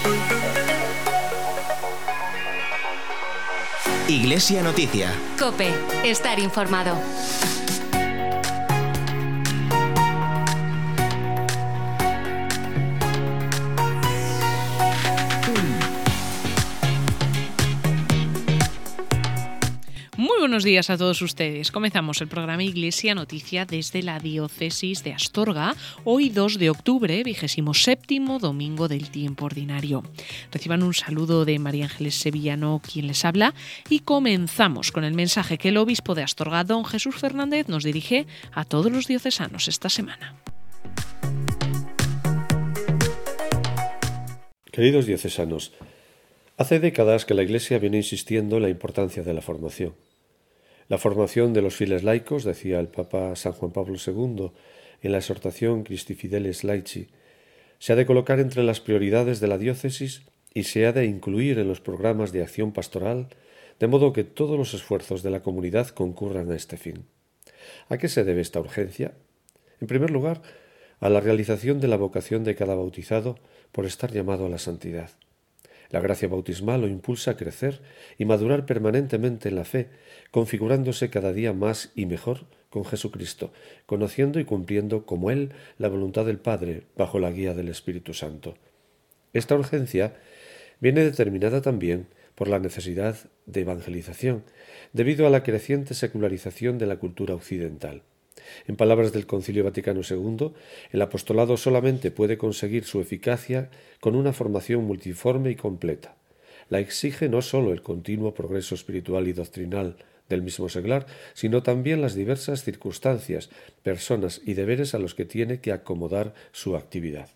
Iglesia Noticia. COPE. Estar informado. Muy buenos días a todos ustedes. Comenzamos el programa Iglesia Noticia desde la Diócesis de Astorga, hoy 2 de octubre, 27º domingo del tiempo ordinario. Reciban un saludo de María Ángeles Sevillano, quien les habla, y comenzamos con el mensaje que el obispo de Astorga, don Jesús Fernández, nos dirige a todos los diocesanos esta semana. Queridos diocesanos, hace décadas que la Iglesia viene insistiendo en la importancia de la formación. La formación de los fieles laicos, decía el Papa San Juan Pablo II en la exhortación Christi Fideles Laici, se ha de colocar entre las prioridades de la diócesis y se ha de incluir en los programas de acción pastoral, de modo que todos los esfuerzos de la comunidad concurran a este fin. ¿A qué se debe esta urgencia? En primer lugar, a la realización de la vocación de cada bautizado por estar llamado a la santidad. La gracia bautismal lo impulsa a crecer y madurar permanentemente en la fe, configurándose cada día más y mejor con Jesucristo, conociendo y cumpliendo como Él la voluntad del Padre bajo la guía del Espíritu Santo. Esta urgencia viene determinada también por la necesidad de evangelización, debido a la creciente secularización de la cultura occidental. En palabras del Concilio Vaticano II, el apostolado solamente puede conseguir su eficacia con una formación multiforme y completa. La exige no sólo el continuo progreso espiritual y doctrinal del mismo seglar, sino también las diversas circunstancias, personas y deberes a los que tiene que acomodar su actividad.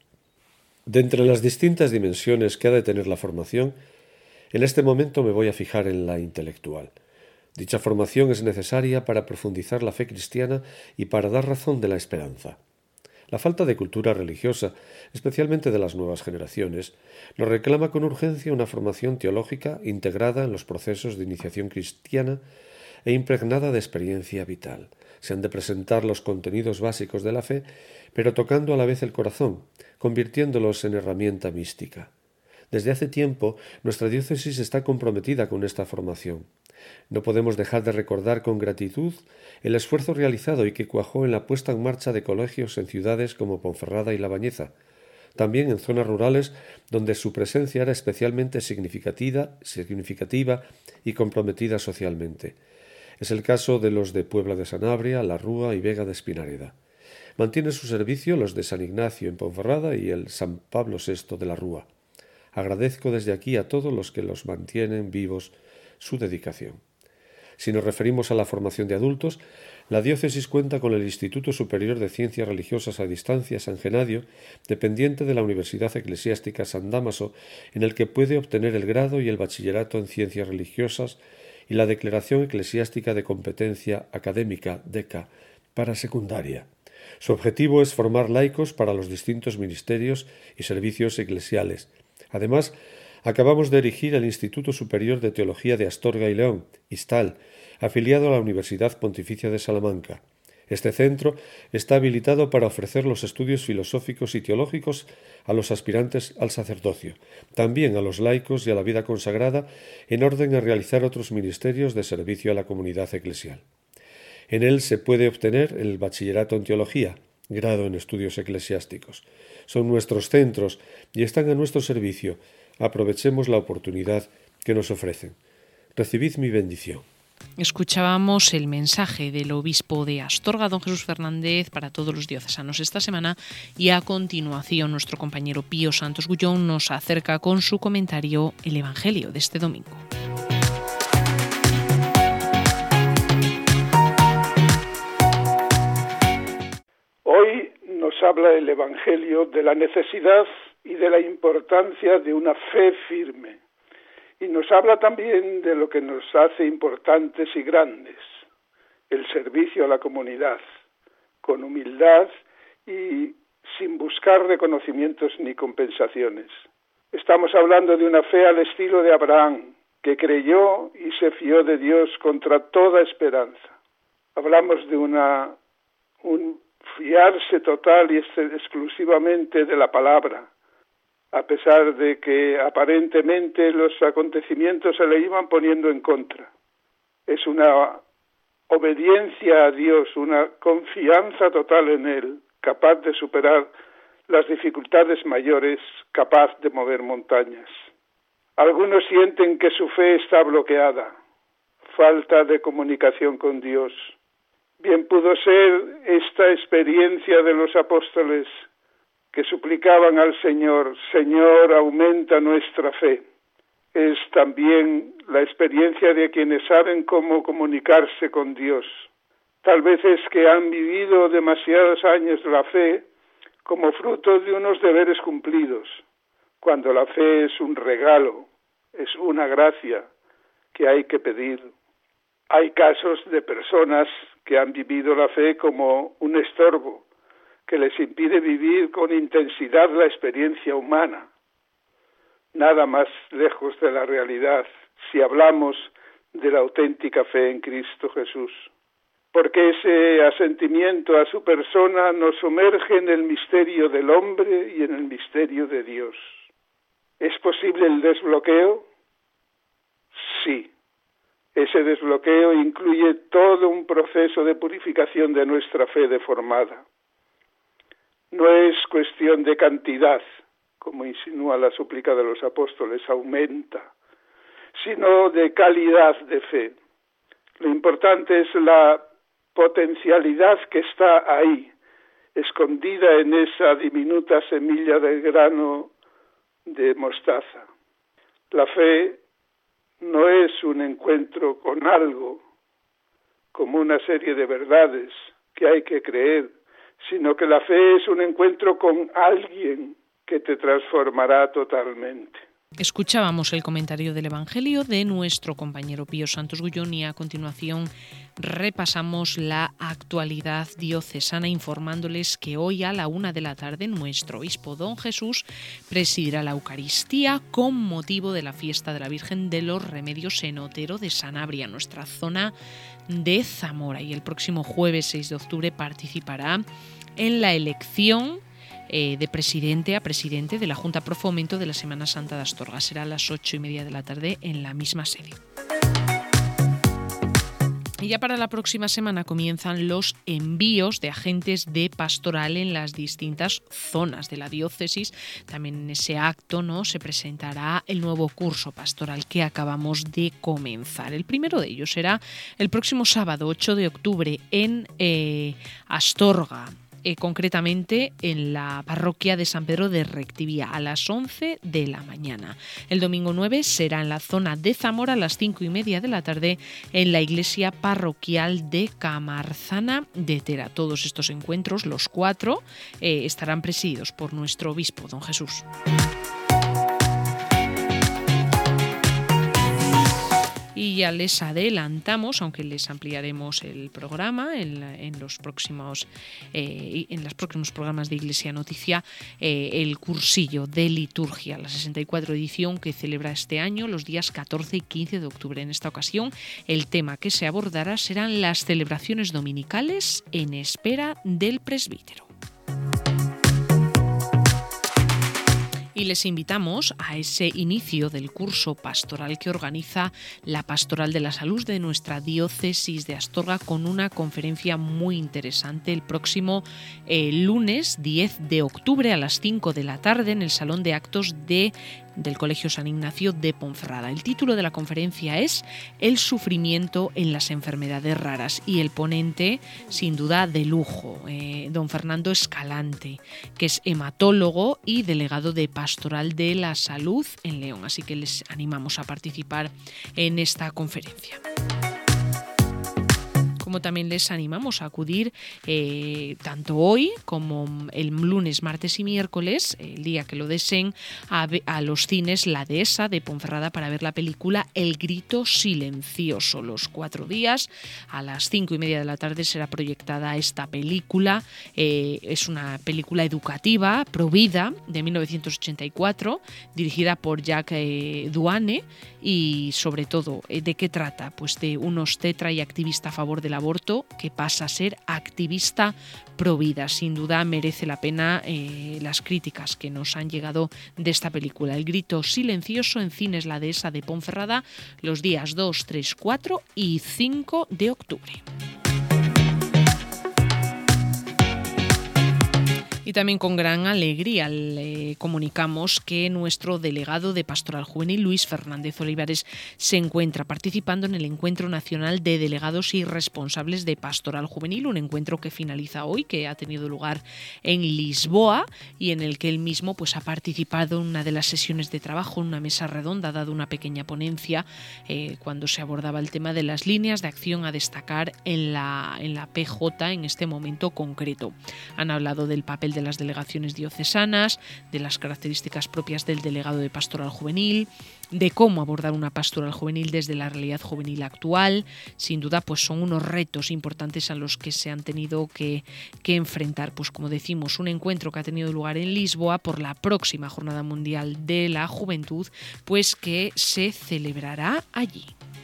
De entre las distintas dimensiones que ha de tener la formación, en este momento me voy a fijar en la intelectual. Dicha formación es necesaria para profundizar la fe cristiana y para dar razón de la esperanza. La falta de cultura religiosa, especialmente de las nuevas generaciones, nos reclama con urgencia una formación teológica integrada en los procesos de iniciación cristiana e impregnada de experiencia vital. Se han de presentar los contenidos básicos de la fe, pero tocando a la vez el corazón, convirtiéndolos en herramienta mística. Desde hace tiempo, nuestra diócesis está comprometida con esta formación. No podemos dejar de recordar con gratitud el esfuerzo realizado y que cuajó en la puesta en marcha de colegios en ciudades como Ponferrada y La Bañeza, también en zonas rurales donde su presencia era especialmente significativa y comprometida socialmente. Es el caso de los de Puebla de Sanabria, La Rúa y Vega de Espinareda. Mantiene su servicio los de San Ignacio en Ponferrada y el San Pablo VI de La Rúa. Agradezco desde aquí a todos los que los mantienen vivos su dedicación. Si nos referimos a la formación de adultos, la diócesis cuenta con el Instituto Superior de Ciencias Religiosas a Distancia San Genadio, dependiente de la Universidad Eclesiástica San Dámaso, en el que puede obtener el grado y el bachillerato en Ciencias Religiosas y la Declaración Eclesiástica de Competencia Académica, DECA, para secundaria. Su objetivo es formar laicos para los distintos ministerios y servicios eclesiales. Además, acabamos de erigir el Instituto Superior de Teología de Astorga y León, ISTAL, afiliado a la Universidad Pontificia de Salamanca. Este centro está habilitado para ofrecer los estudios filosóficos y teológicos a los aspirantes al sacerdocio, también a los laicos y a la vida consagrada, en orden a realizar otros ministerios de servicio a la comunidad eclesial. En él se puede obtener el bachillerato en teología, grado en estudios eclesiásticos. Son nuestros centros y están a nuestro servicio. Aprovechemos la oportunidad que nos ofrecen. Recibid mi bendición. Escuchábamos el mensaje del obispo de Astorga, don Jesús Fernández, para todos los diocesanos esta semana, y a continuación nuestro compañero Pío Santos Gullón nos acerca con su comentario el Evangelio de este domingo. Hoy nos habla el Evangelio de la necesidad y de la importancia de una fe firme. Y nos habla también de lo que nos hace importantes y grandes, el servicio a la comunidad, con humildad y sin buscar reconocimientos ni compensaciones. Estamos hablando de una fe al estilo de Abraham, que creyó y se fió de Dios contra toda esperanza. Hablamos de un fiarse total y exclusivamente de la palabra, a pesar de que aparentemente los acontecimientos se le iban poniendo en contra. Es una obediencia a Dios, una confianza total en Él, capaz de superar las dificultades mayores, capaz de mover montañas. Algunos sienten que su fe está bloqueada, falta de comunicación con Dios. Bien pudo ser esta experiencia de los apóstoles que suplicaban al Señor: Señor, aumenta nuestra fe. Es también la experiencia de quienes saben cómo comunicarse con Dios. Tal vez es que han vivido demasiados años la fe como fruto de unos deberes cumplidos, cuando la fe es un regalo, es una gracia que hay que pedir. Hay casos de personas que han vivido la fe como un estorbo, que les impide vivir con intensidad la experiencia humana. Nada más lejos de la realidad si hablamos de la auténtica fe en Cristo Jesús. Porque ese asentimiento a su persona nos sumerge en el misterio del hombre y en el misterio de Dios. ¿Es posible el desbloqueo? Sí. Ese desbloqueo incluye todo un proceso de purificación de nuestra fe deformada. No es cuestión de cantidad, como insinúa la súplica de los apóstoles, aumenta, sino de calidad de fe. Lo importante es la potencialidad que está ahí, escondida en esa diminuta semilla de grano de mostaza. La fe no es un encuentro con algo, como una serie de verdades que hay que creer, sino que la fe es un encuentro con alguien que te transformará totalmente. Escuchábamos el comentario del Evangelio de nuestro compañero Pío Santos Gullón y a continuación repasamos la actualidad diocesana informándoles que hoy a la 1:00 p.m. nuestro obispo Don Jesús presidirá la Eucaristía con motivo de la fiesta de la Virgen de los Remedios en Otero de Sanabria, nuestra zona de Zamora, y el próximo jueves 6 de octubre participará en la elección de presidente a presidente de la Junta Pro Fomento de la Semana Santa de Astorga. Será a las 8:30 p.m. en la misma sede. Y ya para la próxima semana comienzan los envíos de agentes de pastoral en las distintas zonas de la diócesis. También en ese acto, ¿no?, se presentará el nuevo curso pastoral que acabamos de comenzar. El primero de ellos será el próximo sábado 8 de octubre en Astorga. Concretamente en la parroquia de San Pedro de Rectivía a las 11 de la mañana. El domingo 9 será en la zona de Zamora a las 5:30 p.m. en la iglesia parroquial de Camarzana de Tera. Todos estos encuentros, los 4, estarán presididos por nuestro obispo, don Jesús. Y ya les adelantamos, aunque les ampliaremos el programa en los próximos programas de Iglesia Noticia, el cursillo de liturgia, la 64 edición que celebra este año los días 14 y 15 de octubre. En esta ocasión, el tema que se abordará serán las celebraciones dominicales en espera del presbítero. Y les invitamos a ese inicio del curso pastoral que organiza la Pastoral de la Salud de nuestra diócesis de Astorga con una conferencia muy interesante el próximo lunes 10 de octubre a las 5 de la tarde en el Salón de Actos del Colegio San Ignacio de Ponferrada. El título de la conferencia es El sufrimiento en las enfermedades raras y el ponente, sin duda de lujo, don Fernando Escalante, que es hematólogo y delegado de Pastoral de la Salud en León. Así que les animamos a participar en esta conferencia. Como también les animamos a acudir tanto hoy como el lunes, martes y miércoles, el día que lo deseen, a los cines La Dehesa de Ponferrada para ver la película El Grito Silencioso. Los 4 días, a las 5:30 p.m. será proyectada esta película. Es una película educativa, Provida, de 1984, dirigida por Jacques Duane y sobre todo, ¿de qué trata? Pues de un obstetra y activista a favor de la aborto, que pasa a ser activista pro vida. Sin duda merece la pena las críticas que nos han llegado de esta película. El grito silencioso en Cines La Dehesa de Ponferrada los días 2, 3, 4 y 5 de octubre. Y también con gran alegría le comunicamos que nuestro delegado de Pastoral Juvenil, Luis Fernández Olivares, se encuentra participando en el Encuentro Nacional de Delegados y Responsables de Pastoral Juvenil, un encuentro que finaliza hoy, que ha tenido lugar en Lisboa y en el que él mismo pues, ha participado en una de las sesiones de trabajo, en una mesa redonda, ha dado una pequeña ponencia cuando se abordaba el tema de las líneas de acción a destacar en la PJ en este momento concreto. Han hablado del papel de las delegaciones diocesanas, de las características propias del delegado de Pastoral Juvenil, de cómo abordar una pastoral juvenil desde la realidad juvenil actual. Sin duda, pues son unos retos importantes a los que se han tenido que enfrentar. Pues como decimos, un encuentro que ha tenido lugar en Lisboa por la próxima Jornada Mundial de la Juventud, pues que se celebrará allí.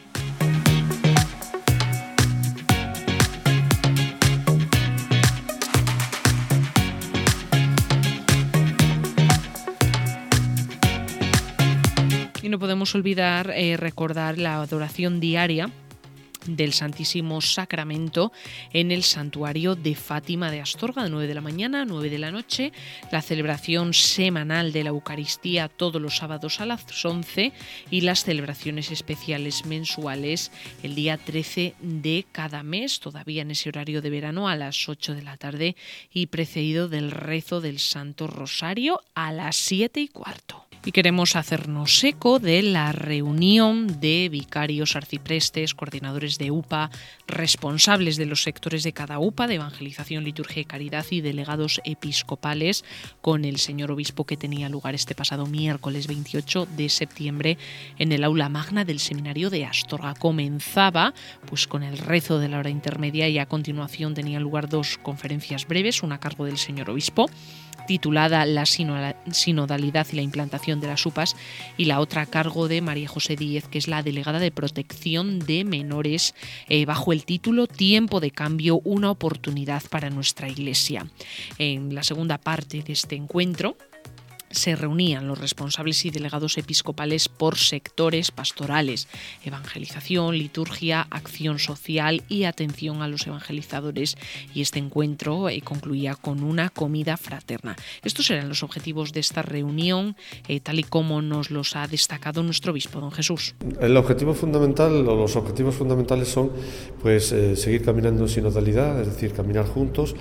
Y no podemos olvidar recordar la adoración diaria del Santísimo Sacramento en el Santuario de Fátima de Astorga, de 9 de la mañana a 9 de la noche, la celebración semanal de la Eucaristía todos los sábados a las 11 y las celebraciones especiales mensuales el día 13 de cada mes, todavía en ese horario de verano a las 8 de la tarde y precedido del rezo del Santo Rosario a las 7:15. Y queremos hacernos eco de la reunión de vicarios, arciprestes, coordinadores de UPA, responsables de los sectores de cada UPA, de evangelización, liturgia y caridad, y delegados episcopales, con el señor obispo, que tenía lugar este pasado miércoles 28 de septiembre en el aula magna del seminario de Astorga. Comenzaba pues con el rezo de la hora intermedia y a continuación tenían lugar dos conferencias breves, una a cargo del señor obispo, titulada La sinodalidad y la implantación de las UPAs, y la otra a cargo de María José Díez, que es la delegada de protección de menores, bajo el título Tiempo de cambio, una oportunidad para nuestra Iglesia. En la segunda parte de este encuentro se reunían los responsables y delegados episcopales por sectores pastorales: evangelización, liturgia, acción social y atención a los evangelizadores, y este encuentro concluía con una comida fraterna. Estos eran los objetivos de esta reunión, tal y como nos los ha destacado nuestro obispo, don Jesús. El objetivo fundamental, o los objetivos fundamentales, son pues seguir caminando en sinodalidad, es decir, caminar juntos.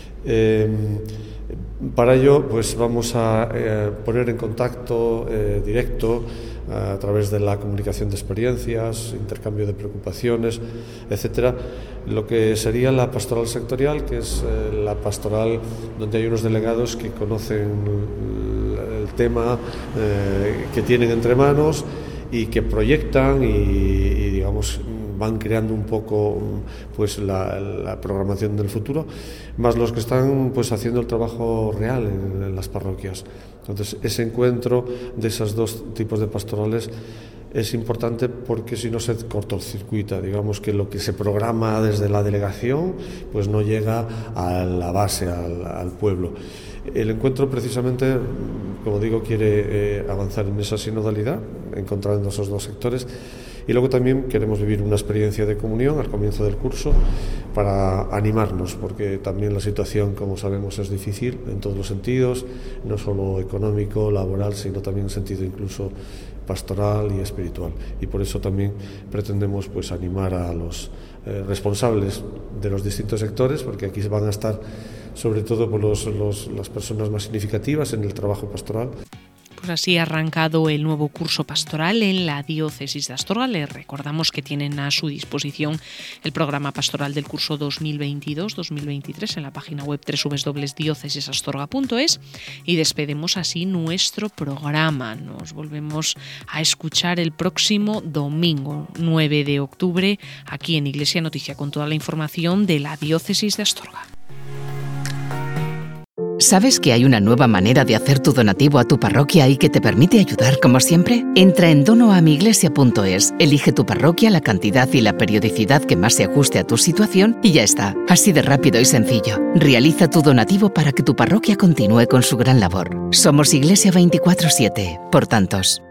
Para ello, pues vamos a poner en contacto directo a través de la comunicación de experiencias, intercambio de preocupaciones, etcétera, lo que sería la pastoral sectorial, que es la pastoral donde hay unos delegados que conocen el tema que tienen entre manos y que proyectan y digamos van creando un poco pues la programación del futuro, más los que están pues haciendo el trabajo real en las parroquias. Entonces, ese encuentro de esos dos tipos de pastorales es importante, porque si no se cortocircuita, digamos que lo que se programa desde la delegación pues no llega a la base, al pueblo. El encuentro, precisamente, como digo, quiere avanzar en esa sinodalidad, encontrando esos dos sectores. Y luego también queremos vivir una experiencia de comunión al comienzo del curso para animarnos, porque también la situación, como sabemos, es difícil en todos los sentidos, no solo económico, laboral, sino también en sentido incluso pastoral y espiritual. Y por eso también pretendemos pues animar a los responsables de los distintos sectores, porque aquí van a estar sobre todo por las personas más significativas en el trabajo pastoral. Pues así ha arrancado el nuevo curso pastoral en la diócesis de Astorga. Les recordamos que tienen a su disposición el programa pastoral del curso 2022-2023 en la página web www.diocesisastorga.es, y despedimos así nuestro programa. Nos volvemos a escuchar el próximo domingo 9 de octubre aquí en Iglesia Noticia, con toda la información de la diócesis de Astorga. ¿Sabes que hay una nueva manera de hacer tu donativo a tu parroquia y que te permite ayudar como siempre? Entra en donoamiglesia.es, elige tu parroquia, la cantidad y la periodicidad que más se ajuste a tu situación y ya está. Así de rápido y sencillo. Realiza tu donativo para que tu parroquia continúe con su gran labor. Somos Iglesia 24/7, por tantos.